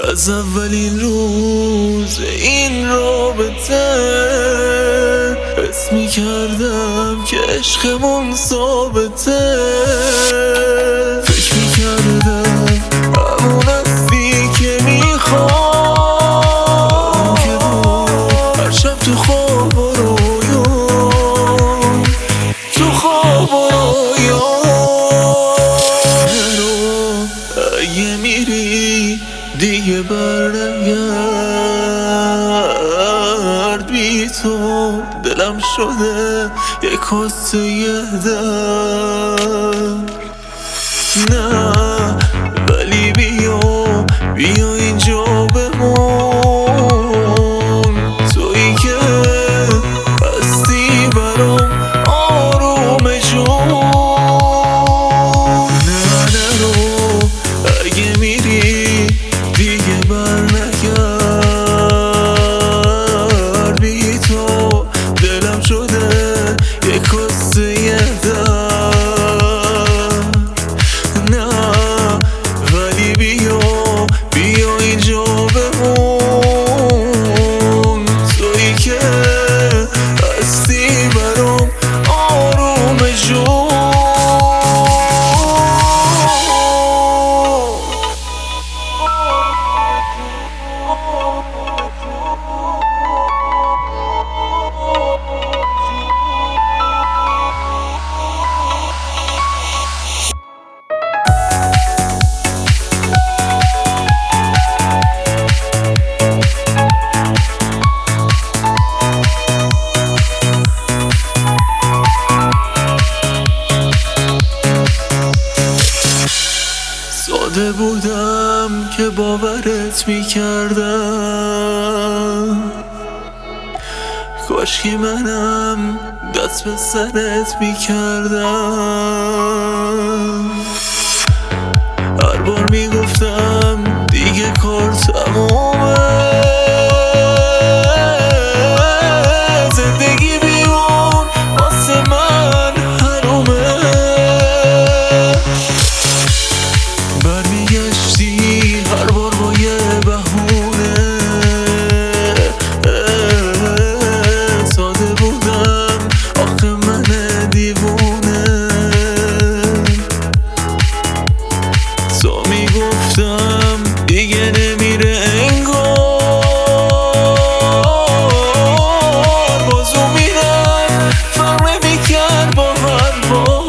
از اولین روز این رابطه حس می‌کردم که عشقمون ثابته. فکر می‌کردم همون هستی که میخوام، که بود هر شب تو خواب و رویام، تو خواب و رویام. نرو اگه میری دیگه برنگرد، بی تو دلم شده یک کاسه درد. نه ولی بیا اینجا بمون، تویی که هستی برام آروم جون. نه نرو اگه میری دیگه برنگرد، بی تو دلم شده یک کاسه درد. نه ولی بیا اینجا بمون، تویی که هستی برام آروم جون. ساده بودم که باورت میکردم، کاشکی منم دست به سرت میکردم. هر بار میگفتم دیگه کار تمومه، زندگی بیرون واسه من حرومه. برمیگشتی هر بار با یه بهونه، ساده بودم آخه من دیوونه. تو میگفتم دیگه نمیره انگار، بازو میرم فرق نمیکرد با هر بار.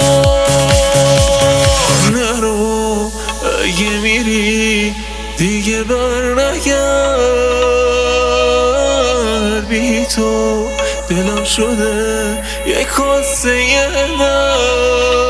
نرو اگه میری دیگه برنگرد، بی تو دلم شده یک کاسه درد.